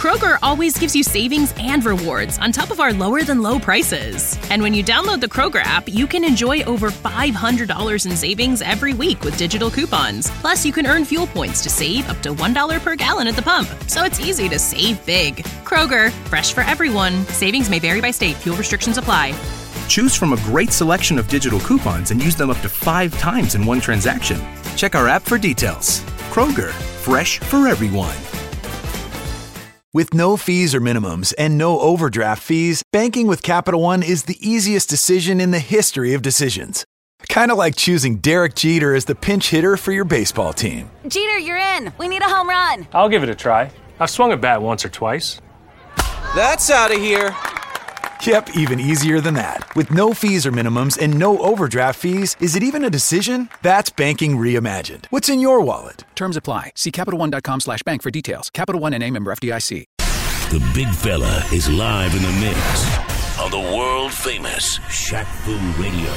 Kroger always gives you savings and rewards on top of our lower-than-low prices. And when you download the Kroger app, you can enjoy over $500 in savings every week with digital coupons. Plus, you can earn fuel points to save up to $1 per gallon at the pump. So it's easy to save big. Kroger, fresh for everyone. Savings may vary by state. Fuel restrictions apply. Choose from a great selection of digital coupons and use them up to 5 times in one transaction. Check our app for details. Kroger, fresh for everyone. With no fees or minimums and no overdraft fees, banking with Capital One is the easiest decision in the history of decisions. Kind of like choosing Derek Jeter as the pinch hitter for your baseball team. Jeter, you're in. We need a home run. I'll give it a try. I've swung a bat once or twice. That's out of here. Yep, even easier than that. With no fees or minimums and no overdraft fees, is it even a decision? That's banking reimagined. What's in your wallet? Terms apply. See CapitalOne.com/bank for details. Capital One N.A. member FDIC. The Big Fella is live in the mix on the world-famous Shaq Fu Radio.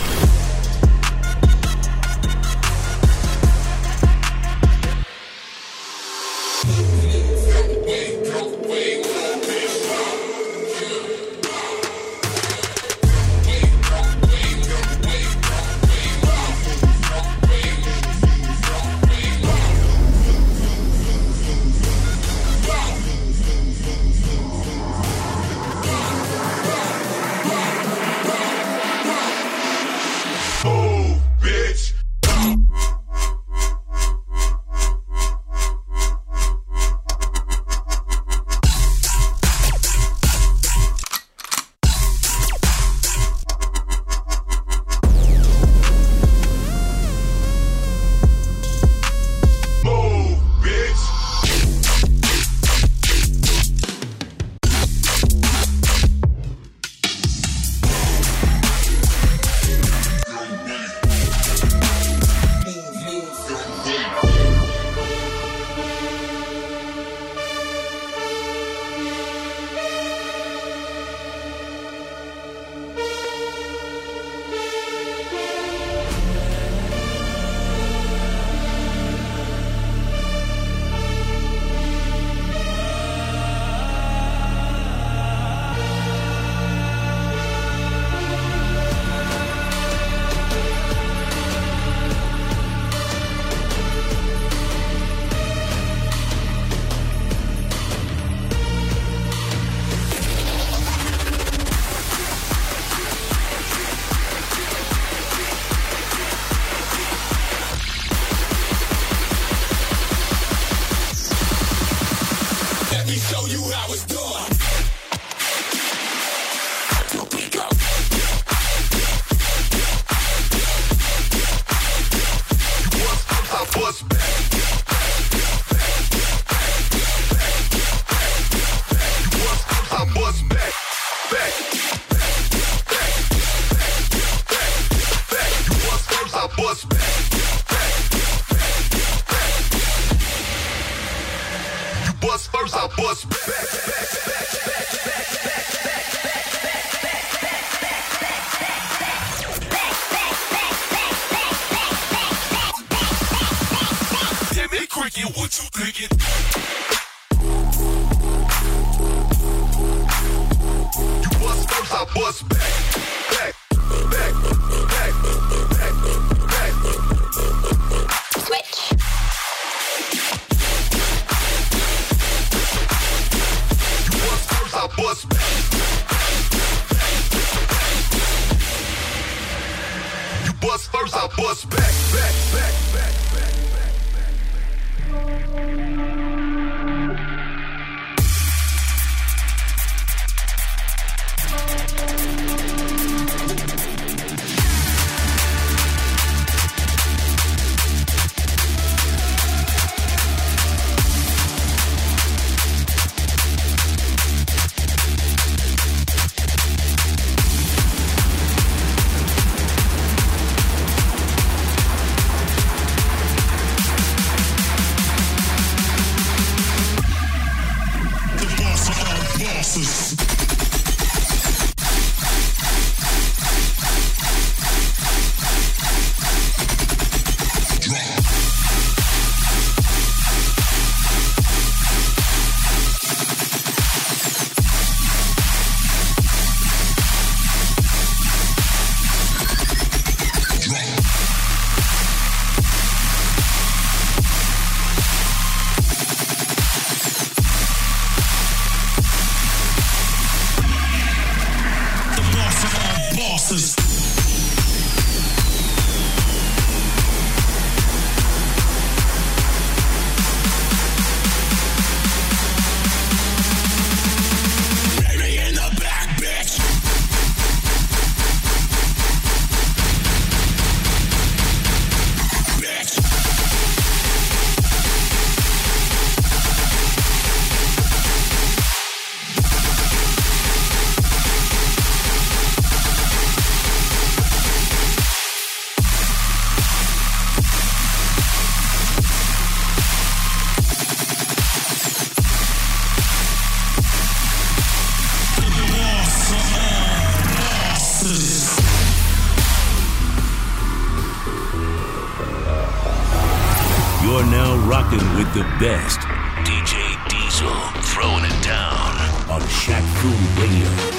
rocking with the best. DJ Diesel throwing it down on Shaq Fu Radio.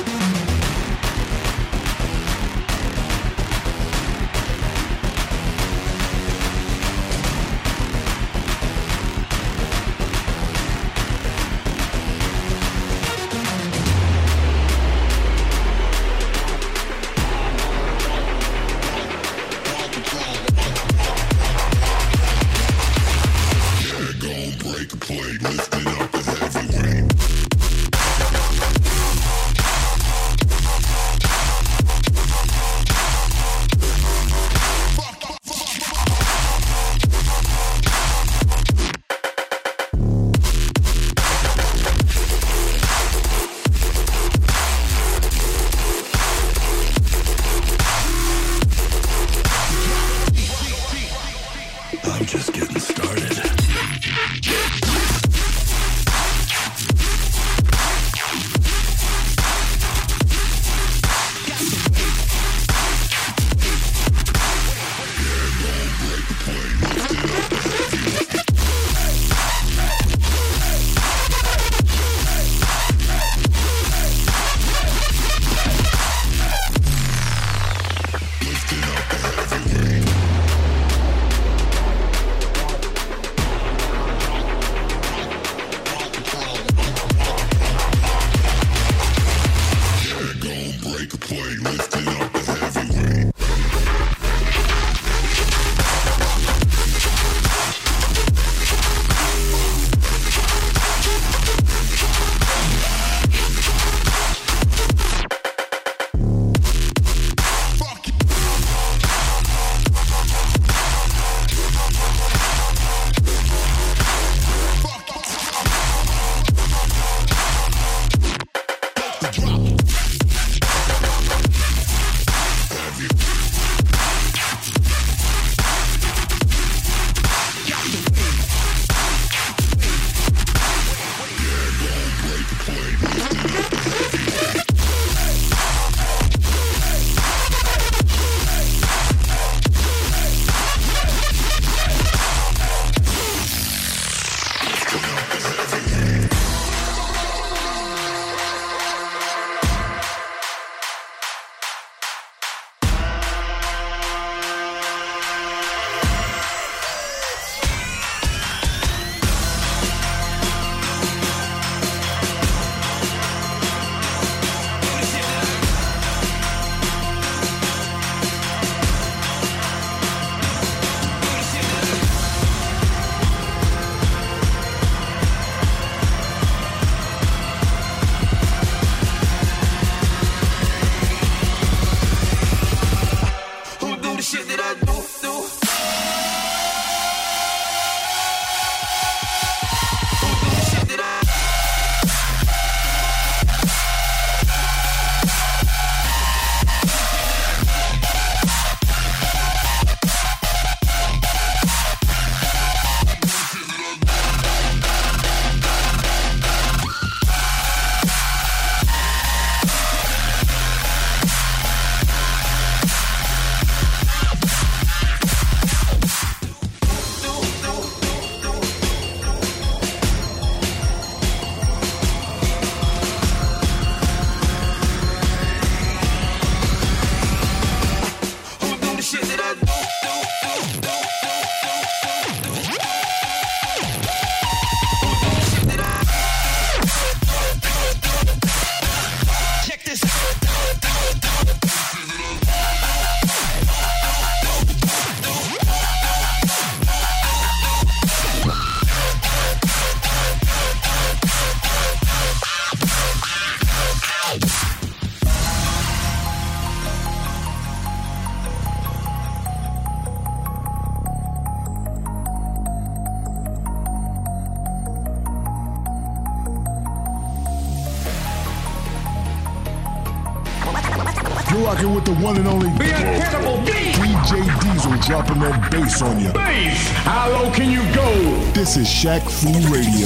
You're rocking with the one and only The Incredible Beat. DJ Diesel dropping that bass on you. Bass! How low can you go? This is Shaq Fu Radio.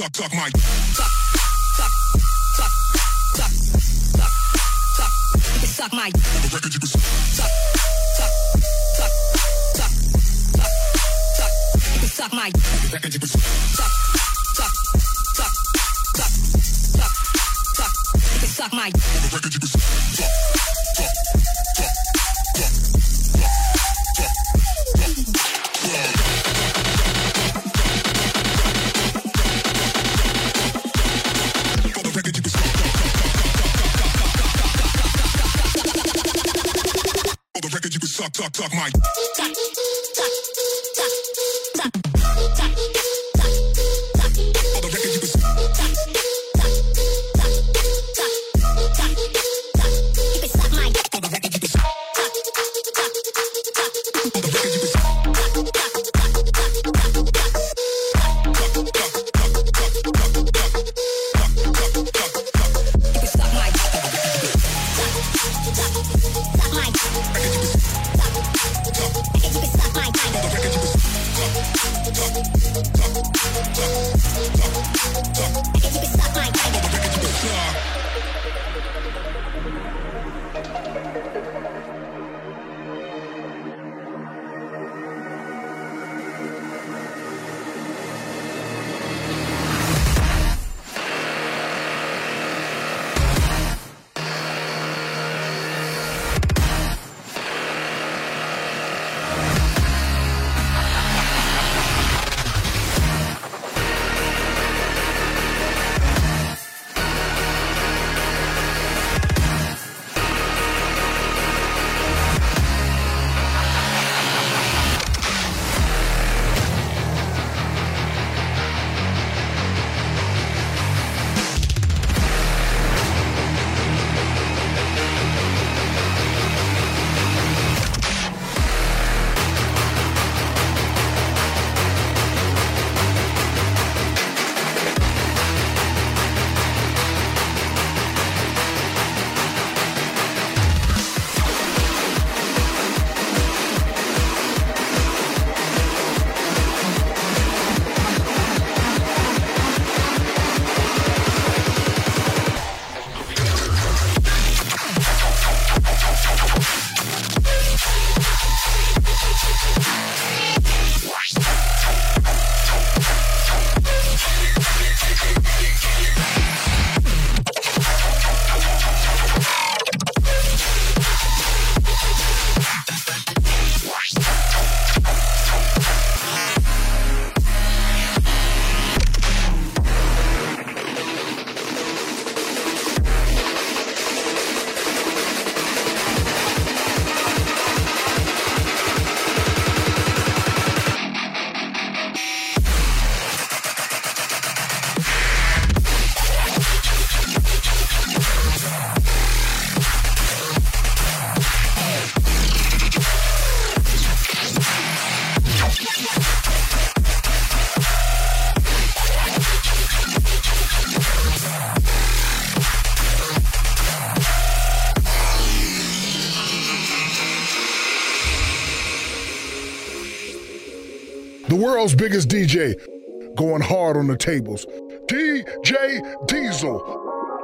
suck my. Suck my. The record you can suck. Suck my. The record you can suck. Suck my. The record you can suck. Suck my. The world's biggest DJ, going hard on the tables. DJ Diesel.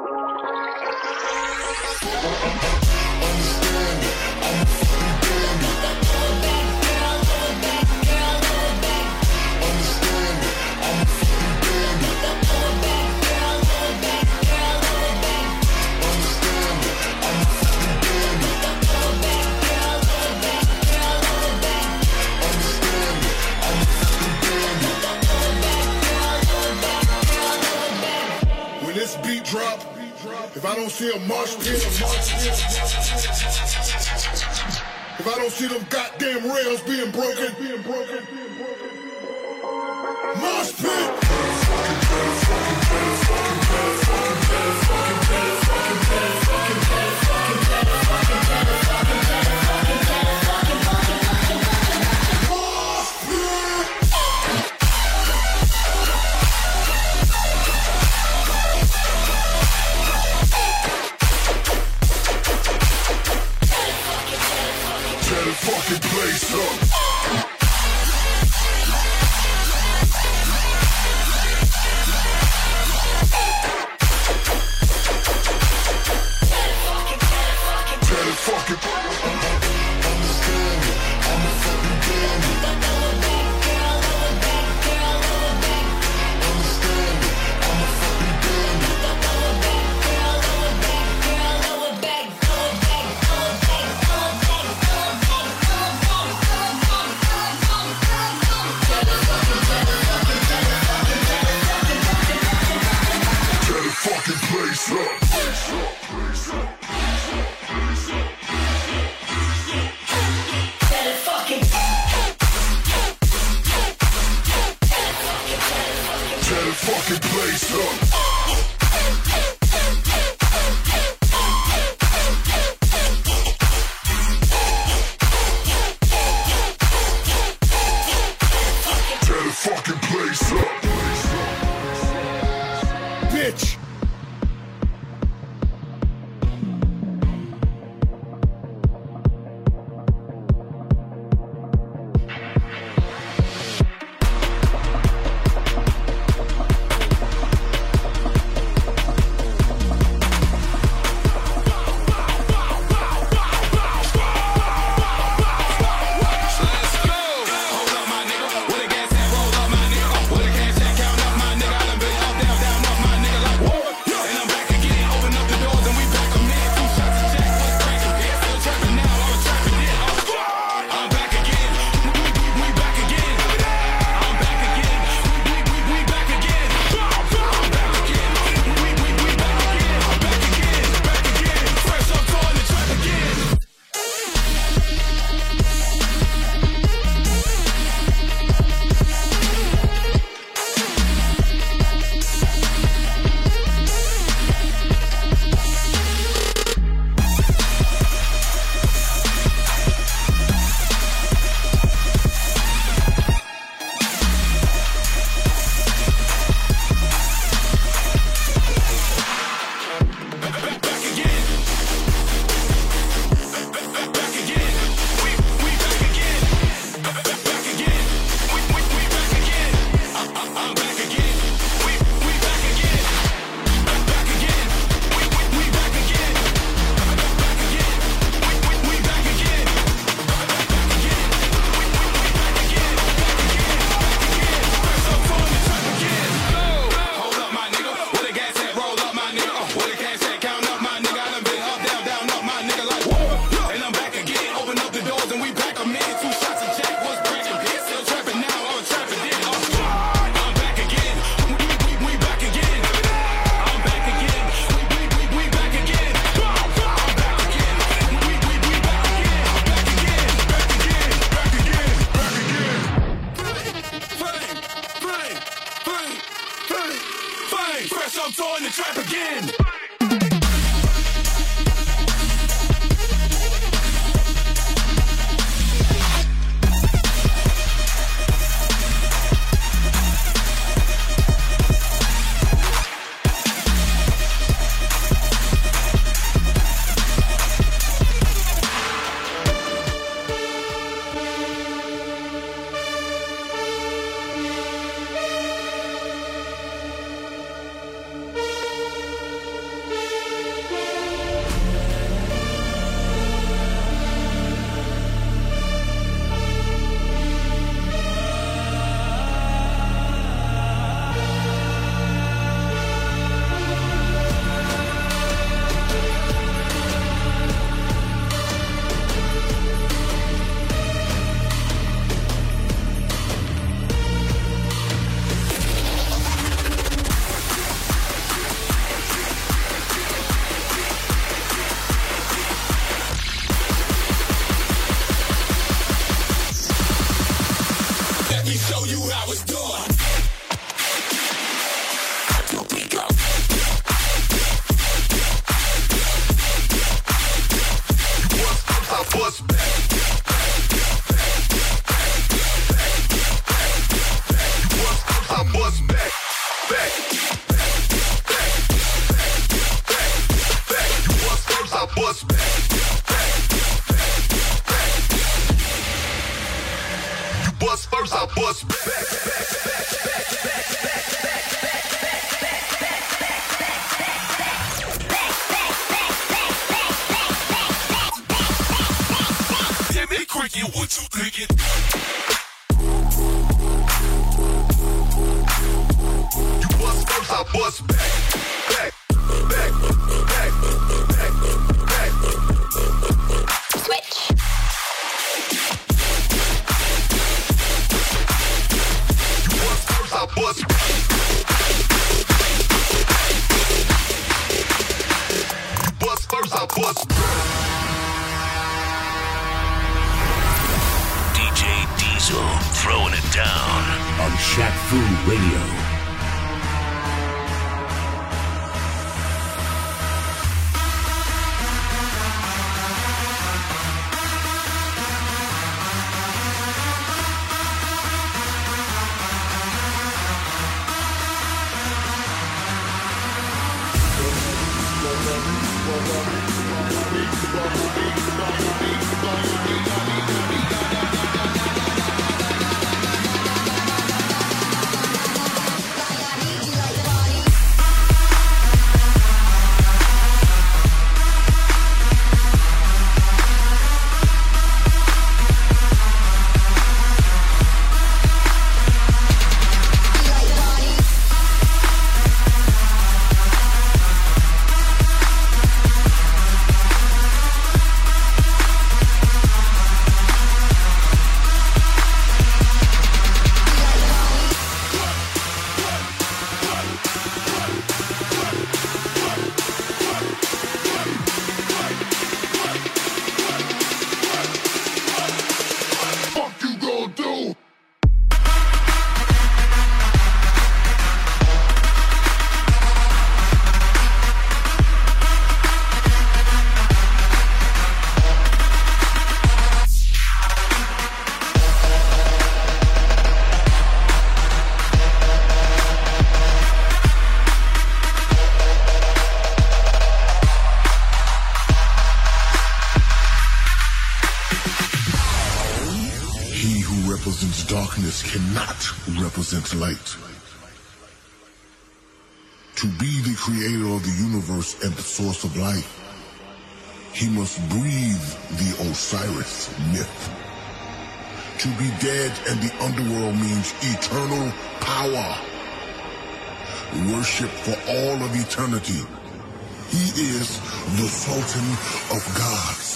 Drop. If I don't see a mosh pit, if I don't see them goddamn rails being broken, mosh pit. Fucking place up. bust back. You bust first, I bust back. Back. You bust first, I bust back. You bust first, I bust back. Cricket, what you thinking? You bust first, I bust back. Back, back, back, back, back. Switch. You bust first, I bust back. You bust first, I bust back. Throwing it down on Shaq Fu Radio. Darkness cannot represent light. To be the creator of the universe and the source of life, he must breathe the Osiris myth. To be dead and the underworld means eternal power. Worship for all of eternity. He is the Sultan of gods.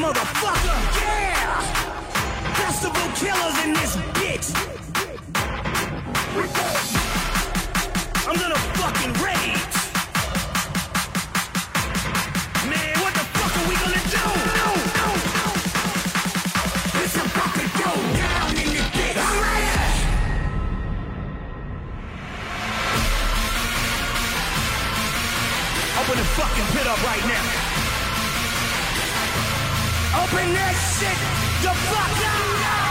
motherfucker. Yeah! Festival killers in this bitch. I'm gonna fucking rage. Man, what the fuck are we gonna do? It's about to go down in the bitch. Open the fucking pit up right now. Open that shit the fuck up.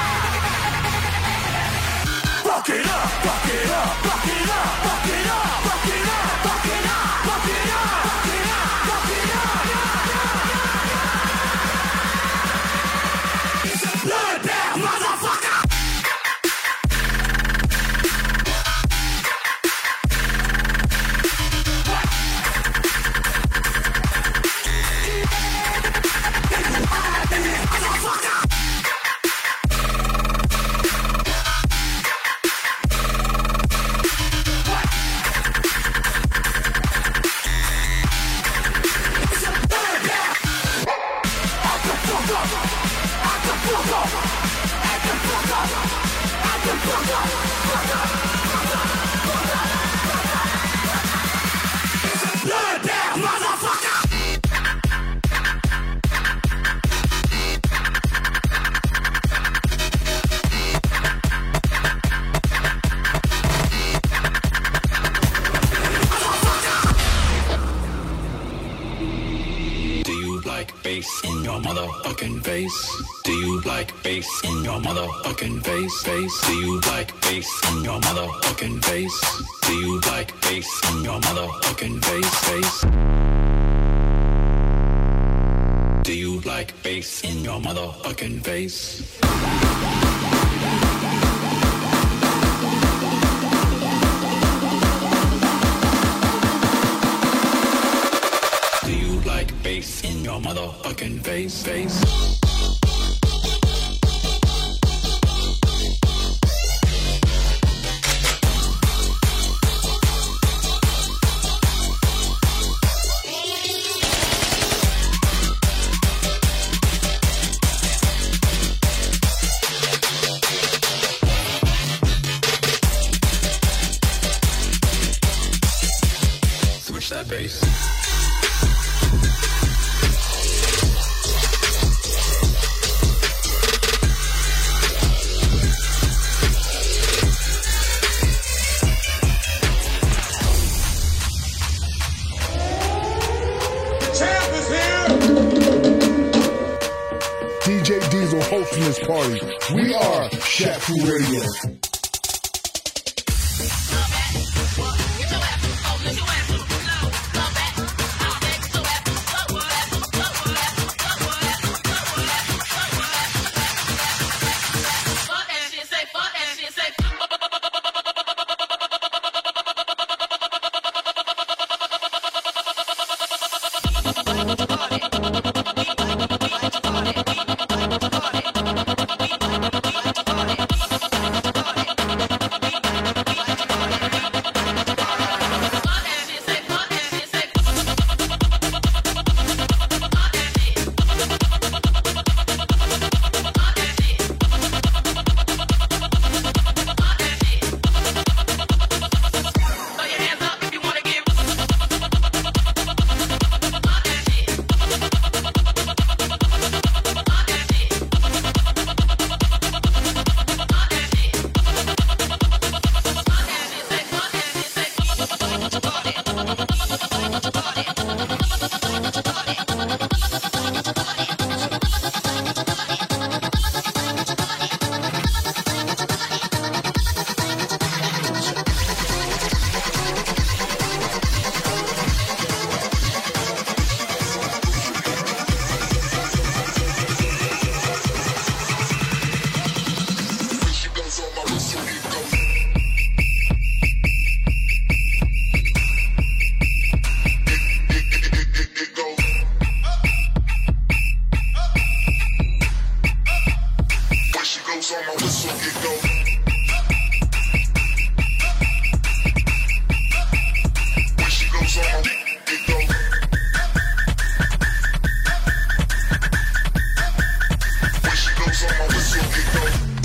Fuck it up, fuck it up, fuck it up, fuck it up, fuck it up, fuck it up, fuck it up, fuck it up, fuck it up. It's a bloodbath, motherfucker. In your motherfucking face? Do you like bass in your motherfucking face? Do you like bass in your motherfucking face? Do you like bass in your motherfucking face? Do you like bass in your motherfucking face? Bass in your motherfucking face. Switch that bass. DJ Diesel hosting this party. We are Shaq Fu Radio.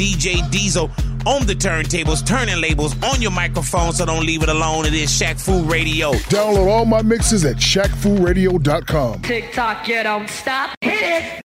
DJ Diesel on the turntables, turning labels on your microphone, so don't leave it alone. It is Shaq Fu Radio. Download all my mixes at ShaqFuRadio.com. TikTok, you don't stop. Hit it.